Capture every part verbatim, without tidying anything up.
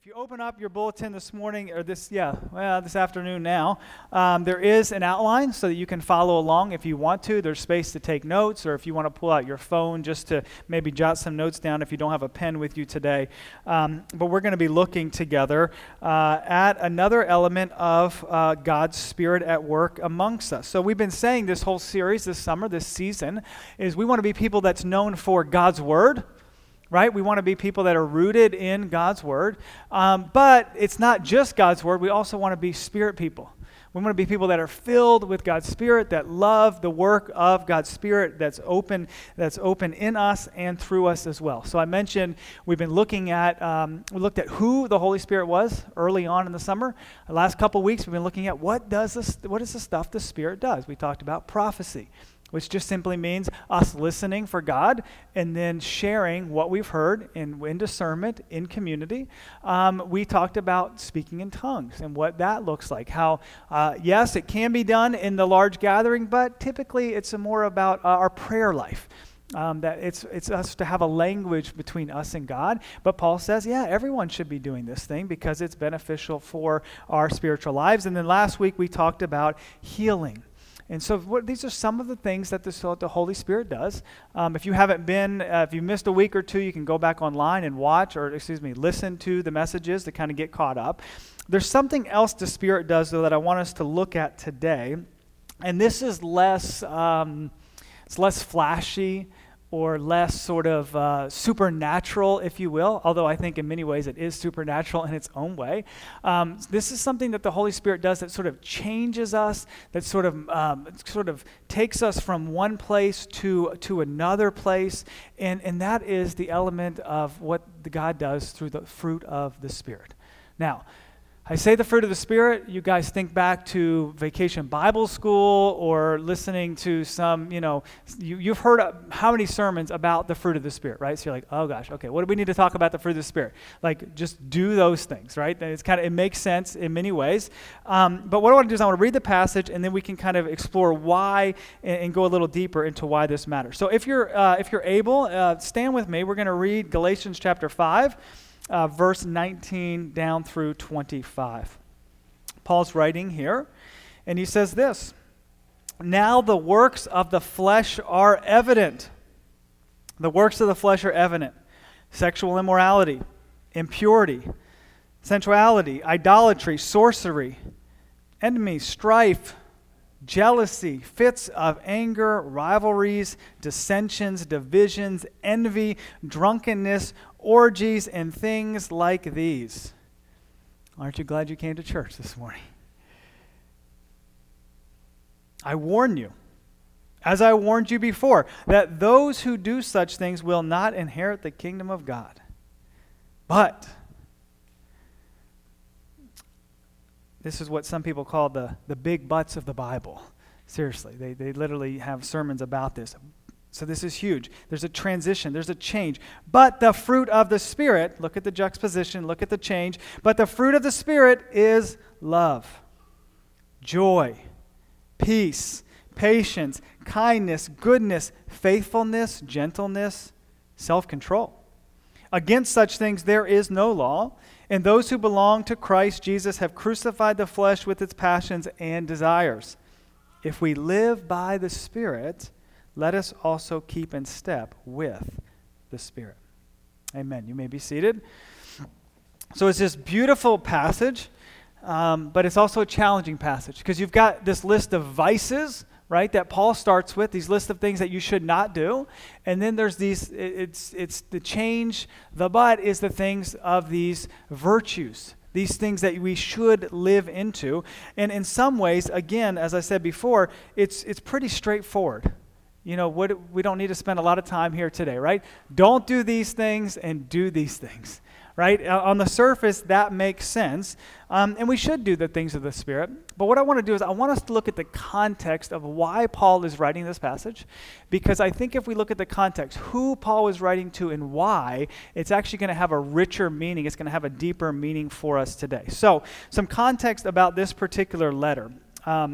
If you open up your bulletin this morning, or this, yeah, well, this afternoon now, um, there is an outline so that you can follow along if you want to. There's space to take notes, or if you want to pull out your phone just to maybe jot some notes down if you don't have a pen with you today. Um, but we're going to be looking together uh, at another element of uh, God's Spirit at work amongst us. So we've been saying this whole series, this summer, this season, is we want to be people that's known for God's Word. Right? We want to be people that are rooted in God's Word. Um, but it's not just God's Word. We also want to be Spirit people. We want to be people that are filled with God's Spirit, that love the work of God's Spirit that's open, that's open in us and through us as well. So I mentioned we've been looking at, um, we looked at who the Holy Spirit was early on in the summer. The last couple of weeks we've been looking at what does this, what is the stuff the Spirit does. We talked about prophecy, which just simply means us listening for God and then sharing what we've heard in, in discernment, in community. Um, we talked about speaking in tongues and what that looks like. How, uh, yes, it can be done in the large gathering, but typically it's more about uh, our prayer life. Um, that it's it's us to have a language between us and God. But Paul says, yeah, everyone should be doing this thing because it's beneficial for our spiritual lives. And then last week we talked about healing. And so what, these are some of the things that the, the Holy Spirit does. Um, if you haven't been, uh, if you missed a week or two, you can go back online and watch, or excuse me, listen to the messages to kind of get caught up. There's something else the Spirit does, though, that I want us to look at today. And this is less, um, it's less flashy or less sort of uh, supernatural, if you will, although I think in many ways it is supernatural in its own way. Um, this is something that the Holy Spirit does that sort of changes us, that sort of um, sort of takes us from one place to, to another place, and, and that is the element of what the God does through the fruit of the Spirit. Now, I say the fruit of the Spirit, you guys think back to Vacation Bible School or listening to some, you know, you, you've heard how many sermons about the fruit of the Spirit, right? So you're like, oh gosh, okay, what do we need to talk about the fruit of the Spirit? Like, just do those things, right? It's kind of, it makes sense in many ways. Um, but what I want to do is I want to read the passage and then we can kind of explore why and, and go a little deeper into why this matters. So if you're, uh, if you're able, uh, stand with me. We're going to read Galatians chapter five. Uh, verse nineteen down through twenty-five. Paul's writing here, and he says this, "Now the works of the flesh are evident." The works of the flesh are evident. Sexual immorality, impurity, sensuality, idolatry, sorcery, envy, strife, jealousy, fits of anger, rivalries, dissensions, divisions, envy, drunkenness, orgies, and things like these. Aren't you glad you came to church this morning? I warn you, as I warned you before, that those who do such things will not inherit the kingdom of God. But this is what some people call the, the big buts of the Bible. Seriously, they, they literally have sermons about this. So this is huge. There's a transition. There's a change. But the fruit of the Spirit, look at the juxtaposition, look at the change. But the fruit of the Spirit is love, joy, peace, patience, kindness, goodness, faithfulness, gentleness, self-control. Against such things there is no law. And those who belong to Christ Jesus have crucified the flesh with its passions and desires. If we live by the Spirit, let us also keep in step with the Spirit. Amen. You may be seated. So it's this beautiful passage, um, but it's also a challenging passage because you've got this list of vices, right, that Paul starts with, these list of things that you should not do. And then there's these, it's it's the change, the but is the things of these virtues, these things that we should live into. And in some ways, again, as I said before, it's it's pretty straightforward. You know, what, we don't need to spend a lot of time here today, right? Don't do these things and do these things, right? Uh, on the surface, that makes sense, um, and we should do the things of the Spirit. But what I want to do is I want us to look at the context of why Paul is writing this passage, because I think if we look at the context, who Paul is writing to and why, it's actually going to have a richer meaning. It's going to have a deeper meaning for us today. So, some context about this particular letter. Um,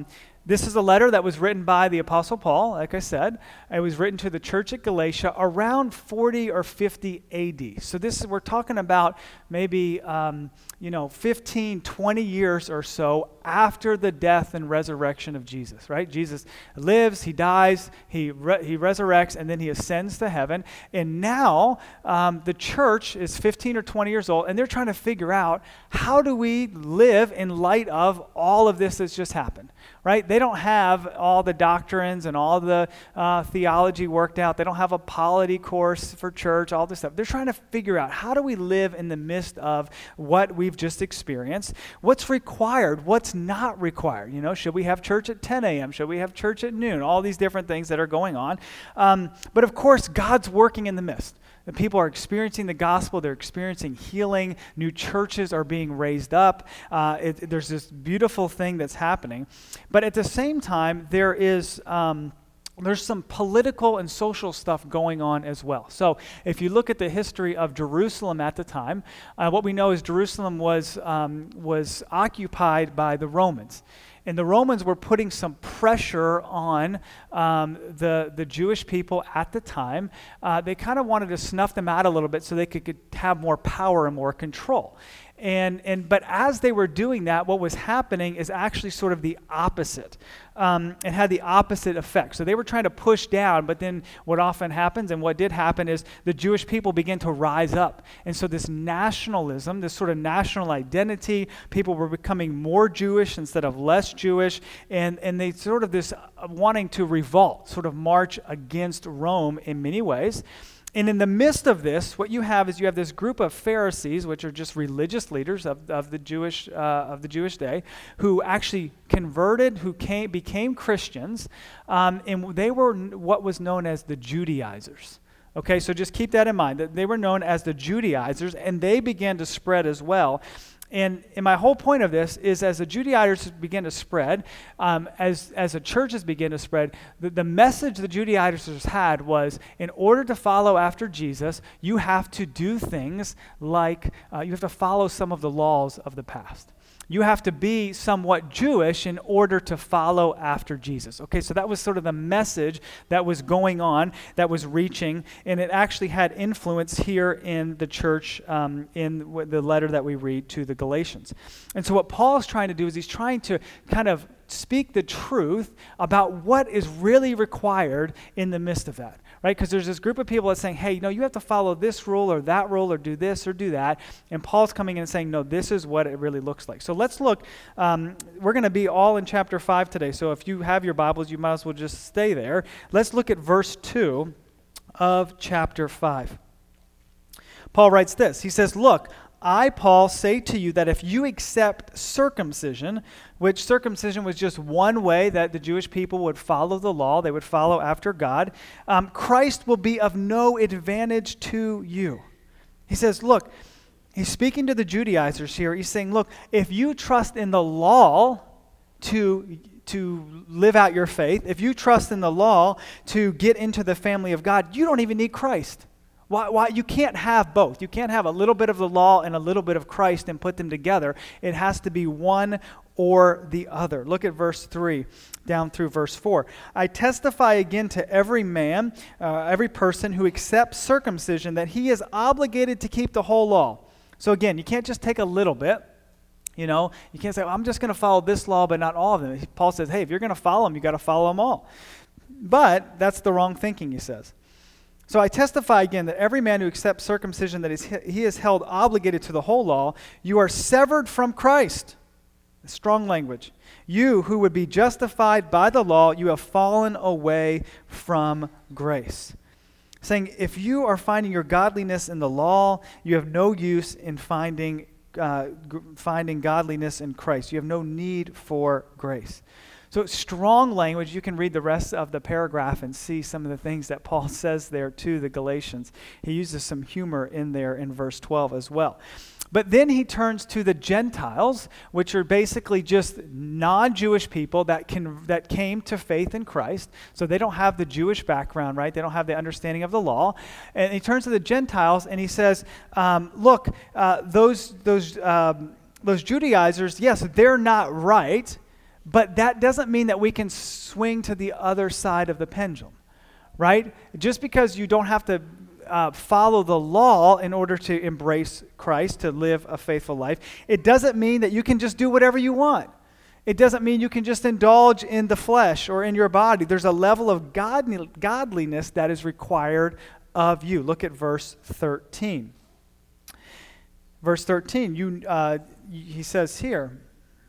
This is a letter that was written by the Apostle Paul, like I said. It was written to the church at Galatia around forty or fifty A D. So this is, we're talking about maybe, um, you know, fifteen, twenty years or so after the death and resurrection of Jesus, right? Jesus lives, he dies, he re- he resurrects, and then he ascends to heaven. And now um, the church is fifteen or twenty years old, and they're trying to figure out, how do we live in light of all of this that's just happened, right? They don't have all the doctrines and all the uh, theology worked out. They don't have a polity course for church, all this stuff. They're trying to figure out, how do we live in the midst of what we've just experienced? What's required? What's not required? You know, should we have church at ten a.m.? Should we have church at noon? All these different things that are going on. Um, but of course, God's working in the midst. The people are experiencing the gospel. They're experiencing healing. New churches are being raised up. Uh, it, there's this beautiful thing that's happening. But at the same time, there is... Um, There's some political and social stuff going on as well. So if you look at the history of Jerusalem at the time, uh, what we know is Jerusalem was um, was occupied by the Romans. And the Romans were putting some pressure on um, the, the Jewish people at the time. Uh, they kind of wanted to snuff them out a little bit so they could, could have more power and more control. And and but as they were doing that, what was happening is actually sort of the opposite. Um, it had the opposite effect. So they were trying to push down, but then what often happens, and what did happen, is the Jewish people began to rise up. And so this nationalism, this sort of national identity, people were becoming more Jewish instead of less Jewish, and, and they sort of this uh, wanting to revolt, sort of march against Rome in many ways. And in the midst of this, what you have is you have this group of Pharisees, which are just religious leaders of, of the Jewish uh, of the Jewish day, who actually converted, who came became Christians, um, and they were what was known as the Judaizers. Okay, so just keep that in mind, that they were known as the Judaizers, and they began to spread as well. And, and my whole point of this is, as the Judaizers began to spread, um, as, as the churches began to spread, the, the message the Judaizers had was, in order to follow after Jesus, you have to do things like, uh, you have to follow some of the laws of the past. You have to be somewhat Jewish in order to follow after Jesus. Okay, so that was sort of the message that was going on, that was reaching, and it actually had influence here in the church um, in the letter that we read to the Galatians. And so what Paul is trying to do is he's trying to kind of speak the truth about what is really required in the midst of that, right? Because there's this group of people that's saying, hey, you know, you have to follow this rule or that rule or do this or do that. And Paul's coming in and saying, no, this is what it really looks like. So let's look. Um, we're going to be all in chapter five today. So if you have your Bibles, you might as well just stay there. Let's look at verse two of chapter five. Paul writes this. He says, look, I, Paul, say to you that if you accept circumcision, which circumcision was just one way that the Jewish people would follow the law, they would follow after God, um, Christ will be of no advantage to you. He says, look, he's speaking to the Judaizers here. He's saying, look, if you trust in the law to to live out your faith, if you trust in the law to get into the family of God, you don't even need Christ. Why, why? You can't have both. You can't have a little bit of the law and a little bit of Christ and put them together. It has to be one or the other. Look at verse three down through verse four. I testify again to every man, uh, every person who accepts circumcision that he is obligated to keep the whole law. So again, you can't just take a little bit. You know, you can't say, well, I'm just going to follow this law, but not all of them. Paul says, hey, if you're going to follow them, you got to follow them all. But that's the wrong thinking, he says. So I testify again that every man who accepts circumcision that is, he is held obligated to the whole law. You are severed from Christ. Strong language. You who would be justified by the law, you have fallen away from grace. Saying if you are finding your godliness in the law, you have no use in finding uh, g- finding godliness in Christ. You have no need for grace. So strong language. You can read the rest of the paragraph and see some of the things that Paul says there to the Galatians. He uses some humor in there in verse twelve as well. But then he turns to the Gentiles, which are basically just non-Jewish people that can that came to faith in Christ. So they don't have the Jewish background, right? They don't have the understanding of the law. And he turns to the Gentiles and he says, um, look, uh, those those um, those Judaizers, yes, they're not right. But that doesn't mean that we can swing to the other side of the pendulum, right? Just because you don't have to uh, follow the law in order to embrace Christ, to live a faithful life, it doesn't mean that you can just do whatever you want. It doesn't mean you can just indulge in the flesh or in your body. There's a level of godly, godliness that is required of you. Look at verse thirteen. Verse thirteen, you, uh, he says here,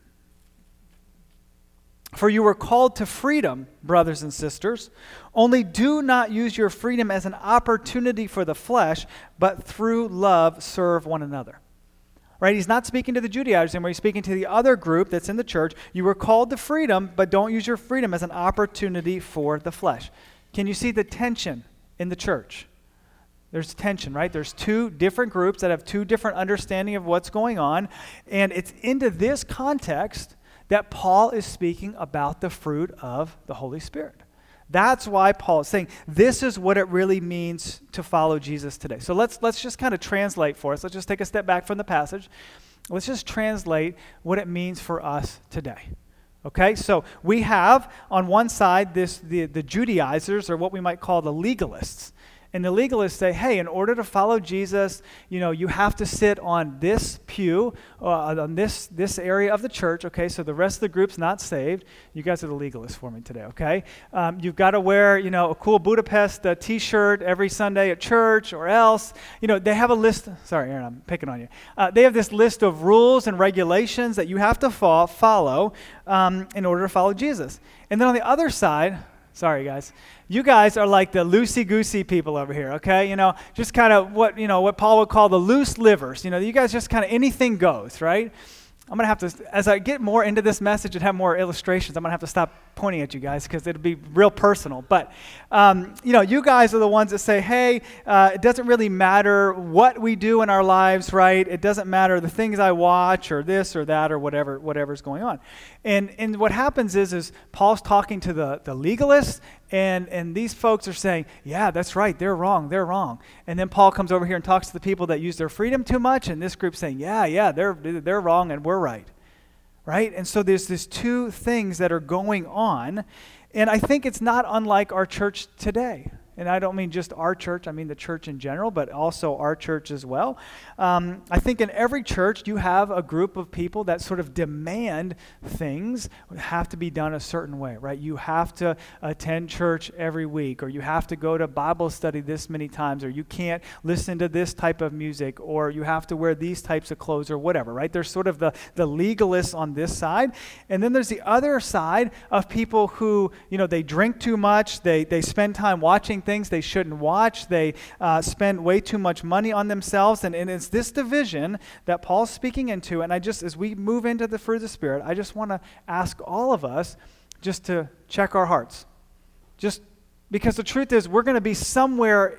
"For you were called to freedom, brothers and sisters. Only do not use your freedom as an opportunity for the flesh, but through love serve one another." Right? He's not speaking to the Judaizers anymore. He's speaking to the other group that's in the church. You were called to freedom, but don't use your freedom as an opportunity for the flesh. Can you see the tension in the church? There's tension, right? There's two different groups that have two different understanding of what's going on. And it's into this context that Paul is speaking about the fruit of the Holy Spirit. That's why Paul is saying this is what it really means to follow Jesus today. So let's let's just kind of translate for us. Let's just take a step back from the passage. Let's just translate what it means for us today. Okay, so we have on one side this the, the Judaizers, or what we might call the legalists. And the legalists say, hey, in order to follow Jesus, you know, you have to sit on this pew, uh, on this this area of the church, okay? So the rest of the group's not saved. You guys are the legalists for me today, okay? Um, you've got to wear, you know, a cool Budapest uh, T-shirt every Sunday at church, or else, you know, they have a list. Sorry, Aaron, I'm picking on you. Uh, they have this list of rules and regulations that you have to fo- follow um, in order to follow Jesus. And then on the other side, sorry guys, you guys are like the loosey-goosey people over here, okay? You know, just kind of what, you know, what Paul would call the loose livers. You know, you guys just kind of anything goes, right? I'm going to have to, as I get more into this message and have more illustrations, I'm going to have to stop pointing at you guys because it'll be real personal. But, um, you know, you guys are the ones that say, hey, uh, it doesn't really matter what we do in our lives, right? It doesn't matter the things I watch or this or that or whatever, whatever's going on. And and what happens is, is Paul's talking to the, the legalists, and, and these folks are saying, yeah, that's right, they're wrong, they're wrong. And then Paul comes over here and talks to the people that use their freedom too much, and this group's saying, yeah, yeah, they're they're wrong and we're right. Right? And so there's these two things that are going on, and I think it's not unlike our church today. And I don't mean just our church, I mean the church in general, but also our church as well. Um, I think in every church you have a group of people that sort of demand things have to be done a certain way, right? You have to attend church every week, or you have to go to Bible study this many times, or you can't listen to this type of music, or you have to wear these types of clothes, or whatever, right? There's sort of the, the legalists on this side. And then there's the other side of people who, you know, they drink too much, they, they spend time watching things they shouldn't watch. They uh, spend way too much money on themselves. And, and it's this division that Paul's speaking into. And I just, as we move into the fruit of the Spirit, I just want to ask all of us just to check our hearts. Just because the truth is we're going to be somewhere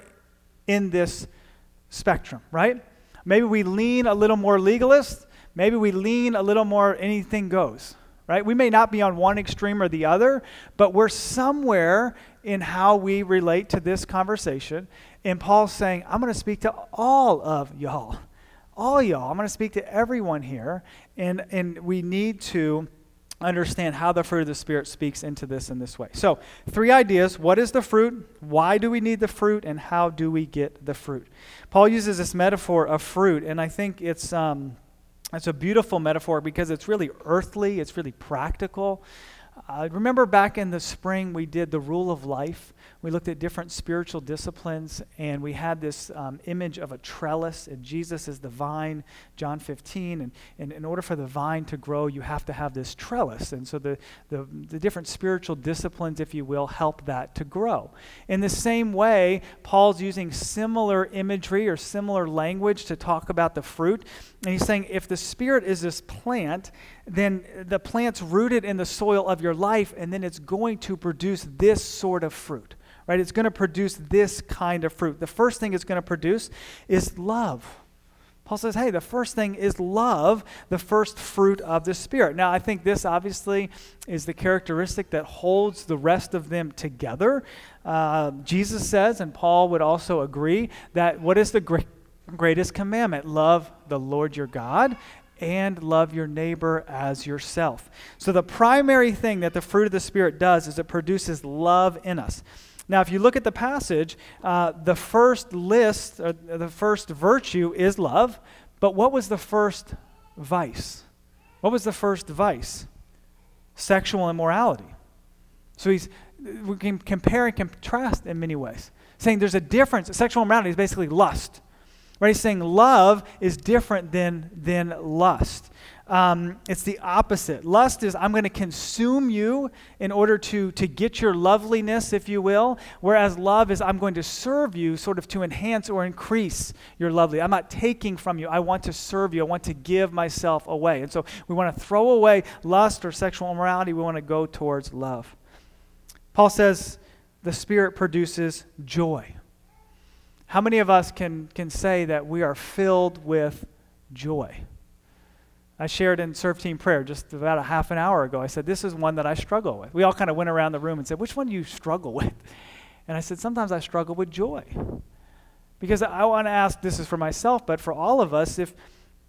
in this spectrum, right? Maybe we lean a little more legalist. Maybe we lean a little more anything goes. Right? We may not be on one extreme or the other, but we're somewhere in how we relate to this conversation. And Paul's saying, I'm going to speak to all of y'all. All y'all. I'm going to speak to everyone here. And, and we need to understand how the fruit of the Spirit speaks into this in this way. So, three ideas. What is the fruit? Why do we need the fruit? And how do we get the fruit? Paul uses this metaphor of fruit, and I think it's... Um, It's a beautiful metaphor because it's really earthly, it's really practical. Uh, remember back in the spring we did the rule of life. We looked at different spiritual disciplines, and we had this um, image of a trellis, and Jesus is the vine, John fifteen, and, and in order for the vine to grow, you have to have this trellis. And so the, the, the different spiritual disciplines, if you will, help that to grow. In the same way, Paul's using similar imagery or similar language to talk about the fruit, and he's saying if the Spirit is this plant, then the plant's rooted in the soil of your life, and then it's going to produce this sort of fruit. Right? It's going to produce this kind of fruit. The first thing it's going to produce is love. Paul says, hey, the first thing is love, the first fruit of the Spirit. Now, I think this obviously is the characteristic that holds the rest of them together. Uh, Jesus says, and Paul would also agree, that what is the great, greatest commandment? Love the Lord your God and love your neighbor as yourself. So the primary thing that the fruit of the Spirit does is it produces love in us. Now, if you look at the passage, uh, the first list, uh, the first virtue is love, but what was the first vice? What was the first vice? Sexual immorality. So he's, we can compare and contrast in many ways, saying there's a difference. Sexual immorality is basically lust. Right? He's saying love is different than, than lust. Um, it's the opposite. Lust is I'm going to consume you in order to, to get your loveliness, if you will, whereas love is I'm going to serve you sort of to enhance or increase your loveliness. I'm not taking from you. I want to serve you. I want to give myself away. And so we want to throw away lust or sexual immorality. We want to go towards love. Paul says the Spirit produces joy. How many of us can, can say that we are filled with joy? I shared in Serve Team Prayer just about a half an hour ago. I said, this is one that I struggle with. We all kind of went around the room and said, which one do you struggle with? And I said, sometimes I struggle with joy. Because I want to ask, this is for myself, but for all of us, if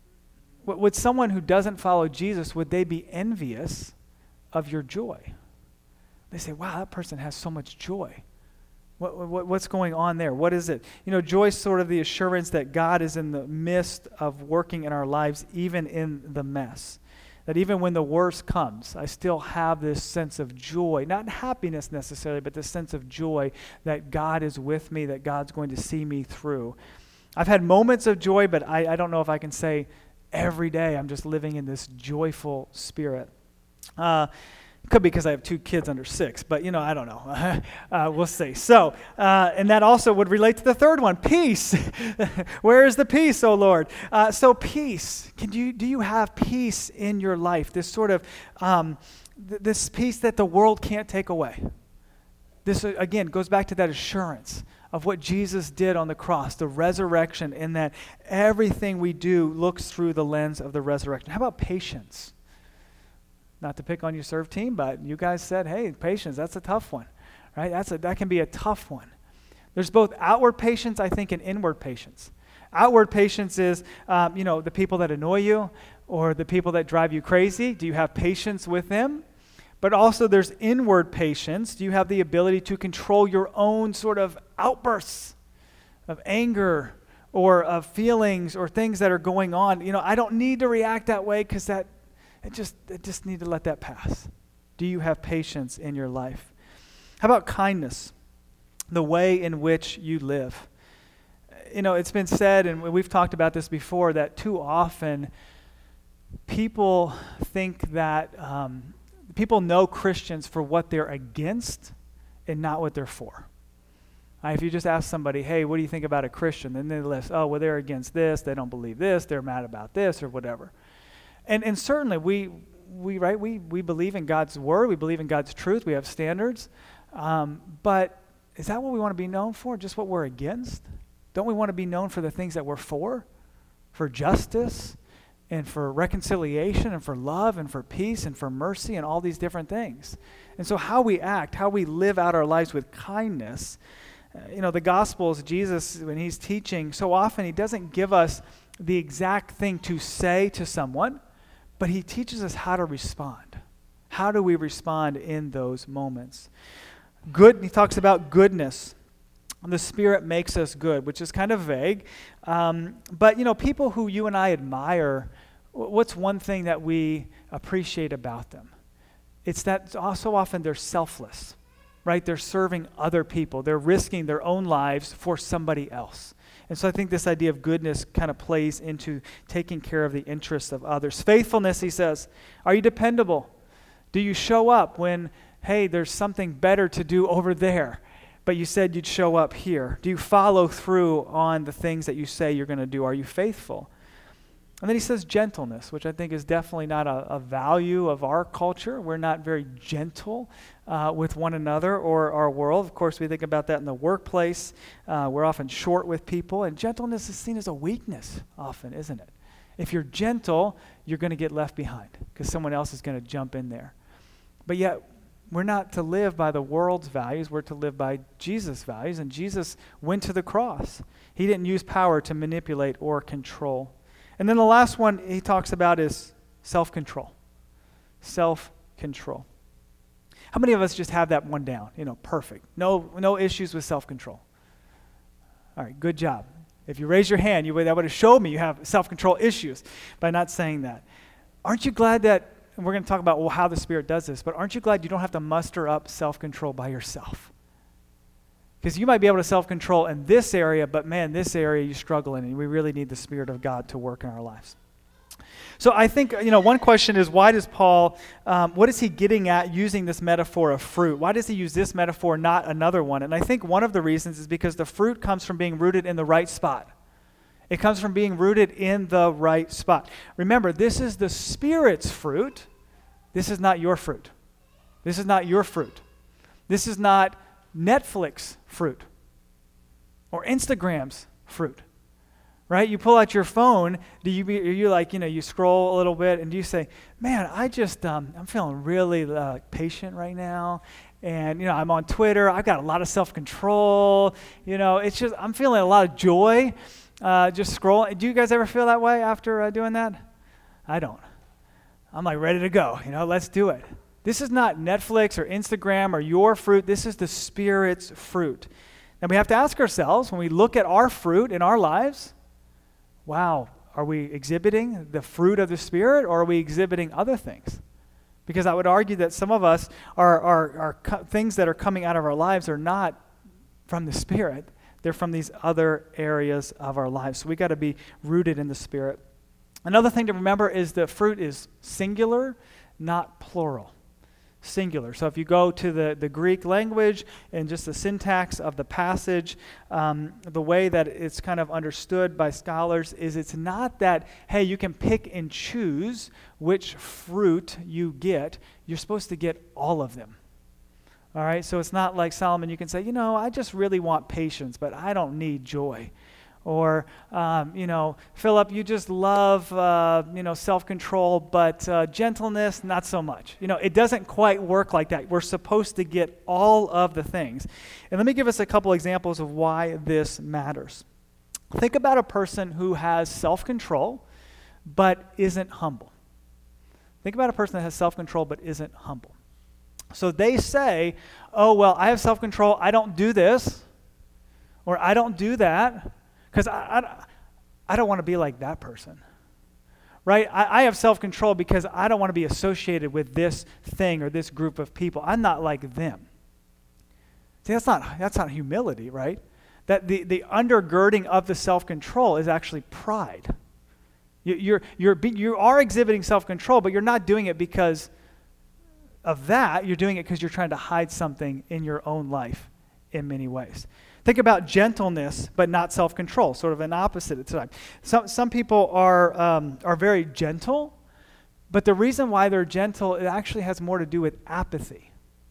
would someone who doesn't follow Jesus, would they be envious of your joy? They say, wow, that person has so much joy. What, what, what's going on there? What is it? You know, joy is sort of the assurance that God is in the midst of working in our lives, even in the mess. That even when the worst comes, I still have this sense of joy. Not happiness necessarily, but this sense of joy that God is with me, that God's going to see me through. I've had moments of joy, but I, I don't know if I can say every day I'm just living in this joyful spirit. Uh, Could be because I have two kids under six, but, you know, I don't know. uh, we'll see. So, uh, and that also would relate to the third one, peace. Where is the peace, oh Lord? Uh, so peace. Can you do you have peace in your life? This sort of, um, th- this peace that the world can't take away. This, uh, again, goes back to that assurance of what Jesus did on the cross, the resurrection, in that everything we do looks through the lens of the resurrection. How about patience? Not to pick on your serve team, but you guys said, hey, patience, that's a tough one, right? That's a, that can be a tough one. There's both outward patience, I think, and inward patience. Outward patience is, um, you know, the people that annoy you or the people that drive you crazy. Do you have patience with them? But also there's inward patience. Do you have the ability to control your own sort of outbursts of anger or of feelings or things that are going on? You know, I don't need to react that way because that I just, I just need to let that pass. Do you have patience in your life? How about kindness? The way in which you live. You know, it's been said, and we've talked about this before, that too often people think that um, people know Christians for what they're against and not what they're for. Uh, if you just ask somebody, hey, what do you think about a Christian? Then they list, oh, well, they're against this, they don't believe this, they're mad about this, or whatever. And and certainly we we right we we believe in God's word, we believe in God's truth, we have standards. Um, but is that what we want to be known for? Just what we're against? Don't we want to be known for the things that we're for? For justice and for reconciliation and for love and for peace and for mercy and all these different things. And so how we act, how we live out our lives with kindness. Uh, you know, the Gospels, Jesus, when he's teaching, so often he doesn't give us the exact thing to say to someone, but he teaches us how to respond. How do we respond in those moments? Good, he talks about goodness. The Spirit makes us good, which is kind of vague. Um, but, you know, people who you and I admire, what's one thing that we appreciate about them? It's that so often they're selfless, right? They're serving other people. They're risking their own lives for somebody else. And so I think this idea of goodness kind of plays into taking care of the interests of others. Faithfulness, he says. Are you dependable? Do you show up when, hey, there's something better to do over there, but you said you'd show up here? Do you follow through on the things that you say you're going to do? Are you faithful? And then he says gentleness, which I think is definitely not a, a value of our culture. We're not very gentle uh, with one another or our world. Of course, we think about that in the workplace. Uh, we're often short with people, and gentleness is seen as a weakness often, isn't it? If you're gentle, you're going to get left behind because someone else is going to jump in there. But yet, we're not to live by the world's values. We're to live by Jesus' values, and Jesus went to the cross. He didn't use power to manipulate or control. And then the last one he talks about is self-control. Self-control. How many of us just have that one down? You know, perfect. No, no issues with self-control. All right, good job. If you raise your hand, you would, that would have showed me you have self-control issues by not saying that. Aren't you glad that, and we're going to talk about well, how the Spirit does this, but aren't you glad you don't have to muster up self-control by yourself? Because you might be able to self-control in this area, but man, this area you struggle in, and we really need the Spirit of God to work in our lives. So I think, you know, one question is, why does Paul, um, what is he getting at using this metaphor of fruit? Why does he use this metaphor, not another one? And I think one of the reasons is because the fruit comes from being rooted in the right spot. It comes from being rooted in the right spot. Remember, this is the Spirit's fruit. This is not your fruit. This is not your fruit. This is not Netflix fruit or Instagram's fruit. Right? You pull out your phone, do you, are you like, you know, you scroll a little bit and do you say, man, I just, um, I'm feeling really uh, patient right now. And, you know, I'm on Twitter. I've got a lot of self-control. You know, it's just, I'm feeling a lot of joy uh, just scrolling. Do you guys ever feel that way after uh, doing that? I don't. I'm like ready to go. You know, let's do it. This is not Netflix or Instagram or your fruit. This is the Spirit's fruit. And we have to ask ourselves, when we look at our fruit in our lives, wow, are we exhibiting the fruit of the Spirit, or are we exhibiting other things? Because I would argue that some of us, are, are, are co- things that are coming out of our lives are not from the Spirit. They're from these other areas of our lives. So we got to be rooted in the Spirit. Another thing to remember is the fruit is singular, not plural. Singular. So if you go to the, the Greek language and just the syntax of the passage, um, the way that it's kind of understood by scholars is it's not that, hey, you can pick and choose which fruit you get. You're supposed to get all of them. All right? So it's not like Solomon, you can say, you know, I just really want patience, but I don't need joy. Or, um, you know, Philip, you just love, uh, you know, self-control, but uh, gentleness, not so much. You know, it doesn't quite work like that. We're supposed to get all of the things. And let me give us a couple examples of why this matters. Think about a person who has self-control, but isn't humble. Think about a person that has self-control, but isn't humble. So they say, oh, well, I have self-control, I don't do this, or I don't do that. Because I, I, I don't want to be like that person, right? I, I have self-control because I don't want to be associated with this thing or this group of people. I'm not like them. See, that's not that's not humility, right? That the, the undergirding of the self-control is actually pride. You, you're you're you are exhibiting self-control, but you're not doing it because of that. You're doing it because you're trying to hide something in your own life in many ways. Think about gentleness, but not self-control, sort of an opposite at times. Some some people are um, are very gentle, but the reason why they're gentle, it actually has more to do with apathy.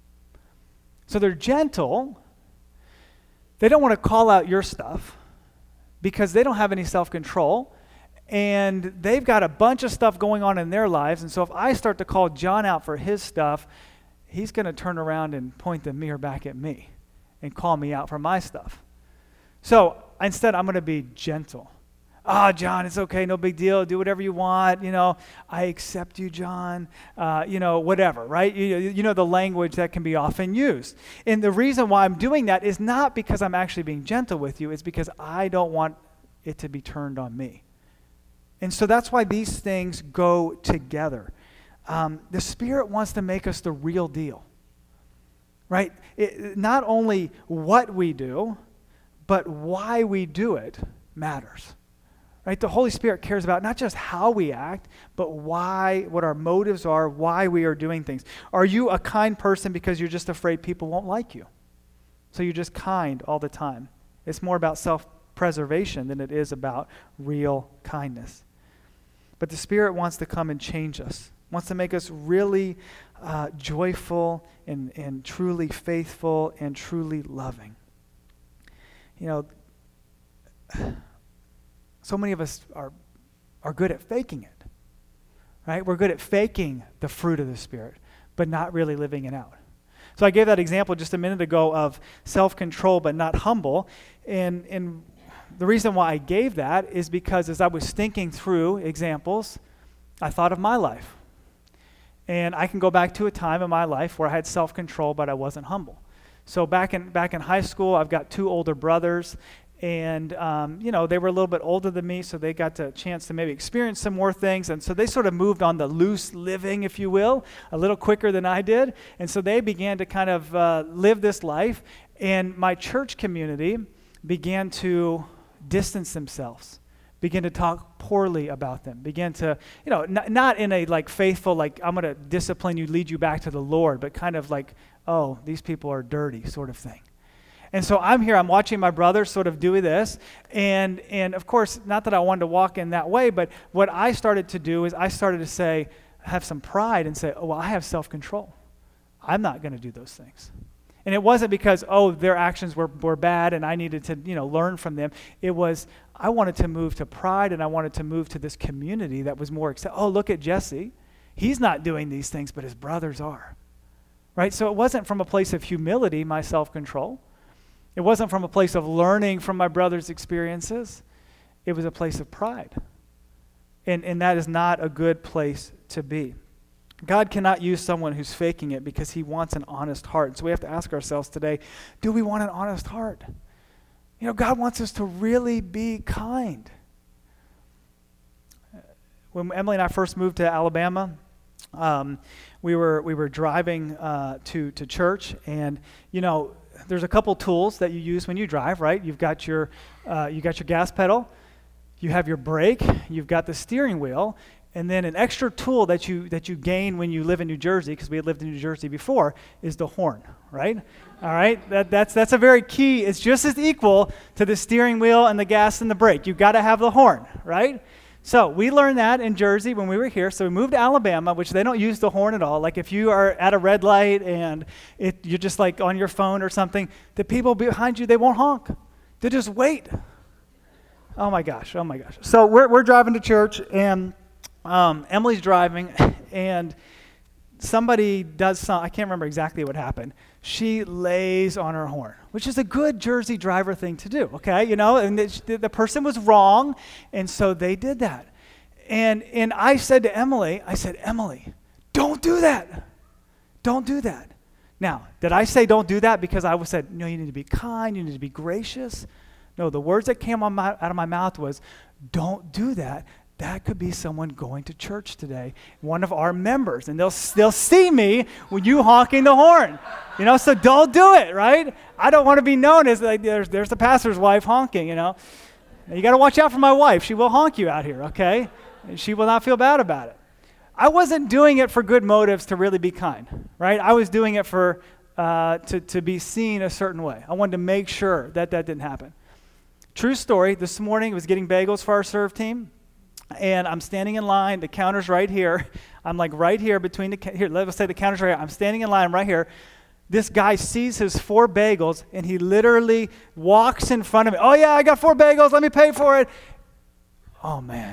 So they're gentle, they don't want to call out your stuff because they don't have any self-control, and they've got a bunch of stuff going on in their lives, and so if I start to call John out for his stuff, he's going to turn around and point the mirror back at me and call me out for my stuff. So instead, I'm going to be gentle. Ah, oh, John, it's okay, no big deal. Do whatever you want. You know, I accept you, John. Uh, you know, whatever, right? You, you know the language that can be often used. And the reason why I'm doing that is not because I'm actually being gentle with you. It's because I don't want it to be turned on me. And so that's why these things go together. Um, the Spirit wants to make us the real deal. Right? It, not only what we do, but why we do it matters. Right? The Holy Spirit cares about not just how we act, but why, what our motives are, why we are doing things. Are you a kind person because you're just afraid people won't like you? So you're just kind all the time. It's more about self-preservation than it is about real kindness. But the Spirit wants to come and change us, wants to make us really uh, joyful and, and truly faithful and truly loving. You know, so many of us are are good at faking it, right? We're good at faking the fruit of the Spirit, but not really living it out. So I gave that example just a minute ago of self-control but not humble. And, and the reason why I gave that is because as I was thinking through examples, I thought of my life. And I can go back to a time in my life where I had self-control, but I wasn't humble. So back in back in high school, I've got two older brothers, and um, you know, they were a little bit older than me, so they got the chance to maybe experience some more things, and so they sort of moved on the loose living, if you will, a little quicker than I did, and so they began to kind of uh, live this life, and my church community began to distance themselves, begin to talk poorly about them, begin to, you know, n- not in a like faithful, like I'm going to discipline you, lead you back to the Lord, but kind of like, oh, these people are dirty sort of thing. And so I'm here, I'm watching my brother sort of do this, and and of course, not that I wanted to walk in that way, but what I started to do is I started to say, have some pride and say, oh, well, I have self-control. I'm not going to do those things. And it wasn't because, oh, their actions were, were bad and I needed to, you know, learn from them. It was, I wanted to move to pride, and I wanted to move to this community that was more accept. Oh, look at Jesse. He's not doing these things, but his brothers are. Right? So it wasn't from a place of humility, my self-control. It wasn't from a place of learning from my brother's experiences. It was a place of pride. And, and that is not a good place to be. God cannot use someone who's faking it because he wants an honest heart. So we have to ask ourselves today, do we want an honest heart? You know, God wants us to really be kind. When Emily and I first moved to Alabama, um, we were we were driving uh, to to church, and you know, there's a couple tools that you use when you drive, right? You've got your uh, you got your gas pedal, you have your brake, you've got the steering wheel. And then an extra tool that you that you gain when you live in New Jersey, because we had lived in New Jersey before, is the horn, right? All right, that, that's that's a very key. It's just as equal to the steering wheel and the gas and the brake. You've got to have the horn, right? So we learned that in Jersey when we were here. So we moved to Alabama, which they don't use the horn at all. Like if you are at a red light and it, you're just like on your phone or something, the people behind you, they won't honk. They just wait. Oh my gosh, oh my gosh. So we're we're driving to church, and Um, Emily's driving, and somebody does some, I can't remember exactly what happened. She lays on her horn, which is a good Jersey driver thing to do, okay? You know, and the, the person was wrong, and so they did that. And and I said to Emily, I said, Emily, don't do that. Don't do that. Now, did I say don't do that because I said, no, you need to be kind, you need to be gracious? No, the words that came on my, out of my mouth was, don't do that. That could be someone going to church today, one of our members, and they'll they'll see me when you honking the horn, you know. So don't do it, right? I don't want to be known as like there's there's the pastor's wife honking, you know. You got to watch out for my wife; she will honk you out here, okay? And she will not feel bad about it. I wasn't doing it for good motives to really be kind, right? I was doing it for uh, to to be seen a certain way. I wanted to make sure that that didn't happen. True story. This morning, I was getting bagels for our serve team. And I'm standing in line, the counter's right here. I'm like right here between the, here, let's say the counter's right here. I'm standing in line right here. This guy sees his four bagels, and he literally walks in front of me. Oh yeah, I got four bagels, let me pay for it. Oh man.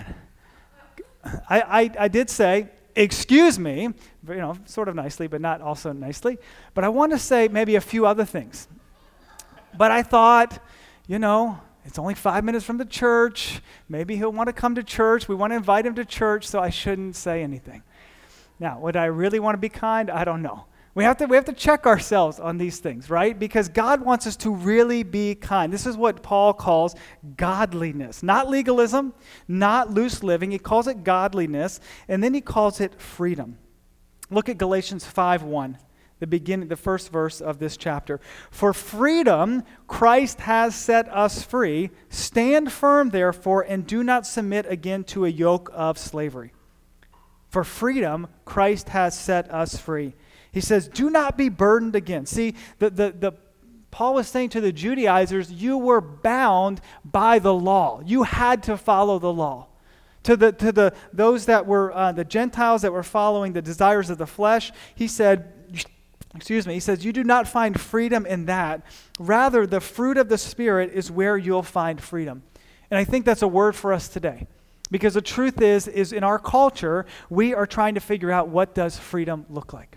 I, I, I did say, excuse me, you know, sort of nicely, but not also nicely. But I want to say maybe a few other things. But I thought, you know, it's only five minutes from the church. Maybe he'll want to come to church. We want to invite him to church, so I shouldn't say anything. Now, would I really want to be kind? I don't know. We have to we have to check ourselves on these things, right? Because God wants us to really be kind. This is what Paul calls godliness. Not legalism, not loose living. He calls it godliness, and then he calls it freedom. Look at Galatians five one. The beginning, the first verse of this chapter. For freedom, Christ has set us free. Stand firm, therefore, and do not submit again to a yoke of slavery. For freedom, Christ has set us free. He says, do not be burdened again. See, the, the, the Paul was saying to the Judaizers, you were bound by the law. You had to follow the law. To the to the those that were uh, the Gentiles that were following the desires of the flesh, he said, Excuse me, he says, you do not find freedom in that. Rather, the fruit of the Spirit is where you'll find freedom. And I think that's a word for us today. Because the truth is, is in our culture, we are trying to figure out what does freedom look like.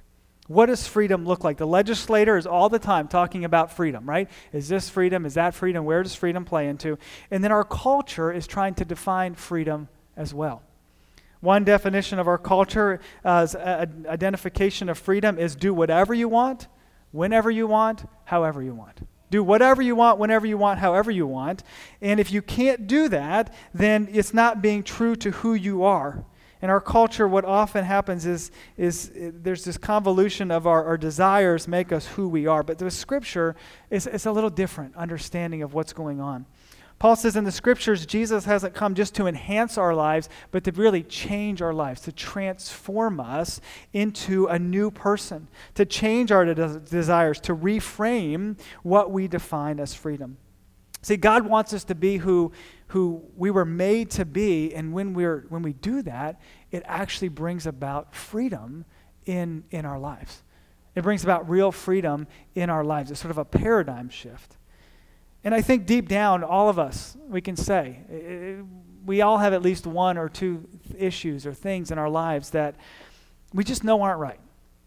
What does freedom look like? The legislator is all the time talking about freedom, right? Is this freedom? Is that freedom? Where does freedom play into? And then our culture is trying to define freedom as well. One definition of our culture as an identification of freedom is do whatever you want, whenever you want, however you want. Do whatever you want, whenever you want, however you want. And if you can't do that, then it's not being true to who you are. In our culture, what often happens is, is there's this convolution of our, our desires make us who we are. But the Scripture is, is a little different understanding of what's going on. Paul says in the Scriptures, Jesus hasn't come just to enhance our lives, but to really change our lives, to transform us into a new person, to change our de- desires, to reframe what we define as freedom. See, God wants us to be who, who we were made to be, and when we're when we do that, it actually brings about freedom in, in our lives. It brings about real freedom in our lives. It's sort of a paradigm shift. And I think deep down, all of us, we can say, it, we all have at least one or two issues or things in our lives that we just know aren't right.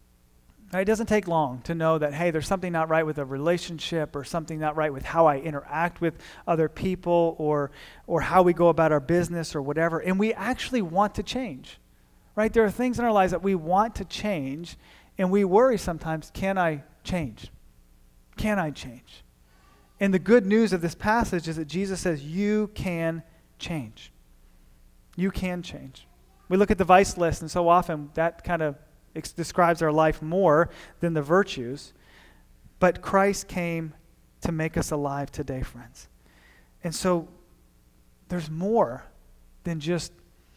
It doesn't take long to know that, hey, there's something not right with a relationship or something not right with how I interact with other people or or how we go about our business or whatever. And we actually want to change, right? There are things in our lives that we want to change, and we worry sometimes, can I change? Can I change? And the good news of this passage is that Jesus says you can change. You can change. We look at the vice list, and so often that kind of It describes our life more than the virtues. But Christ came to make us alive today, friends. And so there's more than just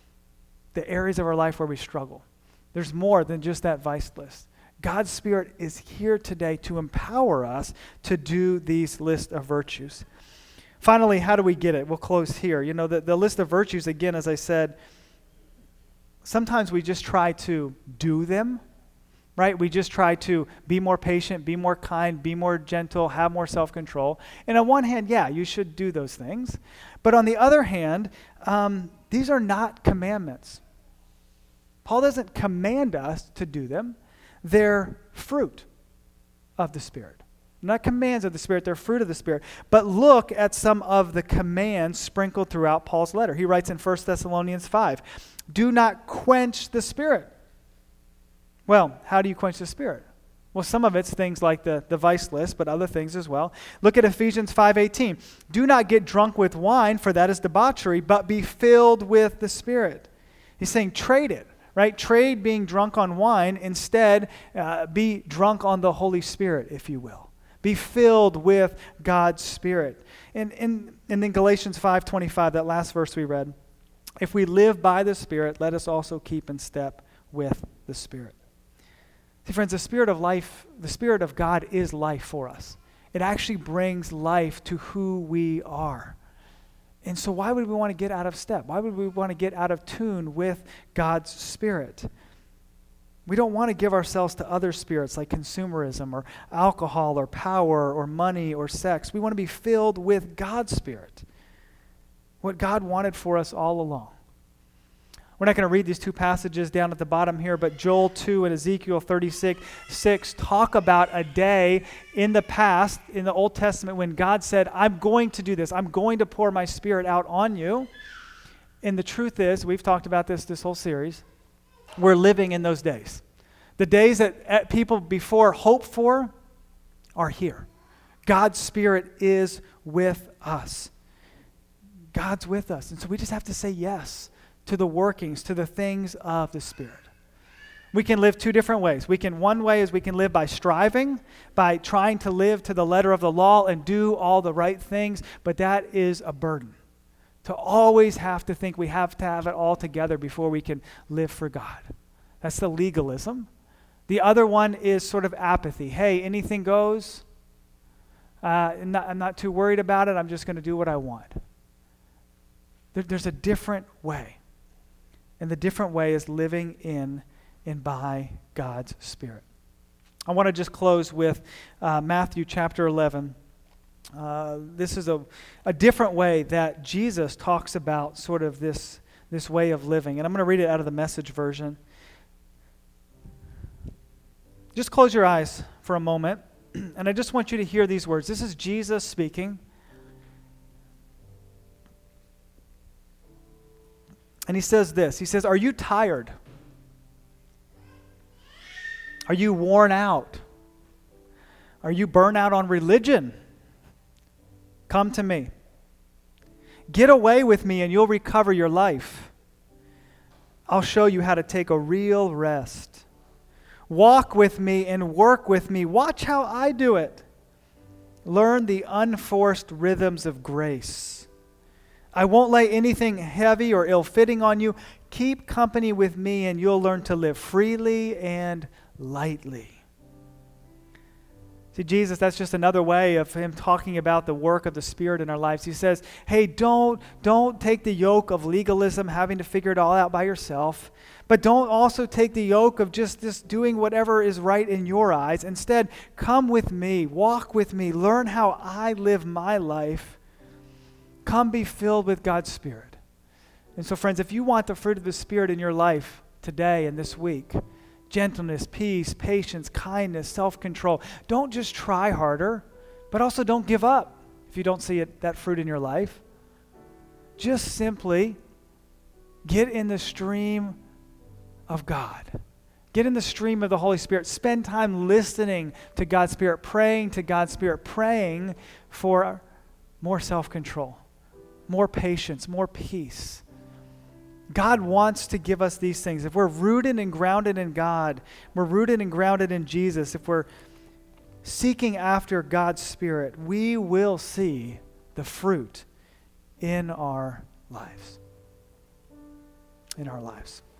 the areas of our life where we struggle. There's more than just that vice list. God's Spirit is here today to empower us to do these list of virtues. Finally, how do we get it? We'll close here. You know, the, the list of virtues, again, as I said, sometimes we just try to do them, right? We just try to be more patient, be more kind, be more gentle, have more self-control. And on one hand, yeah, you should do those things. But on the other hand, um, these are not commandments. Paul doesn't command us to do them. They're fruit of the Spirit. Not commands of the Spirit, they're fruit of the Spirit. But look at some of the commands sprinkled throughout Paul's letter. He writes in First Thessalonians five, do not quench the Spirit. Well, how do you quench the Spirit? Well, some of it's things like the, the vice list, but other things as well. Look at Ephesians five eighteen. Do not get drunk with wine, for that is debauchery, but be filled with the Spirit. He's saying trade it, right? Trade being drunk on wine. Instead, uh, be drunk on the Holy Spirit, if you will. Be filled with God's Spirit. And, and, and then Galatians five twenty-five, that last verse we read, if we live by the Spirit, let us also keep in step with the Spirit. See, friends, the Spirit of life, the Spirit of God is life for us. It actually brings life to who we are. And so why would we want to get out of step? Why would we want to get out of tune with God's Spirit? We don't want to give ourselves to other spirits like consumerism or alcohol or power or money or sex. We want to be filled with God's Spirit. What God wanted for us all along. We're not going to read these two passages down at the bottom here, but Joel two and Ezekiel thirty-six six talk about a day in the past, in the Old Testament, when God said, I'm going to do this. I'm going to pour my Spirit out on you. And the truth is, we've talked about this this whole series, we're living in those days. The days that people before hoped for are here. God's Spirit is with us. God's with us. And so we just have to say yes to the workings, to the things of the Spirit. We can live two different ways. We can, one way is we can live by striving, by trying to live to the letter of the law and do all the right things, but that is a burden. To always have to think we have to have it all together before we can live for God. That's the legalism. The other one is sort of apathy. Hey, anything goes. Uh, I'm, not, I'm not too worried about it. I'm just going to do what I want. There, there's a different way. And the different way is living in and by God's Spirit. I want to just close with uh, Matthew chapter eleven. Uh, this is a, a different way that Jesus talks about sort of this, this way of living. And I'm going to read it out of the Message version. Just close your eyes for a moment, and I just want you to hear these words. This is Jesus speaking. And he says this. He says, are you tired? Are you worn out? Are you burnt out on religion? Come to me. Get away with me and you'll recover your life. I'll show you how to take a real rest. Walk with me and work with me. Watch how I do it. Learn the unforced rhythms of grace. I won't lay anything heavy or ill-fitting on you. Keep company with me and you'll learn to live freely and lightly. See, Jesus, that's just another way of him talking about the work of the Spirit in our lives. He says, hey, don't, don't take the yoke of legalism, having to figure it all out by yourself, but don't also take the yoke of just, just doing whatever is right in your eyes. Instead, come with me, walk with me, learn how I live my life. Come be filled with God's Spirit. And so, friends, if you want the fruit of the Spirit in your life today and this week, gentleness, peace, patience, kindness, self-control. Don't just try harder, but also don't give up if you don't see it, that fruit in your life. Just simply get in the stream of God. Get in the stream of the Holy Spirit. Spend time listening to God's Spirit, praying to God's Spirit, praying for more self-control, more patience, more peace. God wants to give us these things. If we're rooted and grounded in God, we're rooted and grounded in Jesus, if we're seeking after God's Spirit, we will see the fruit in our lives. In our lives.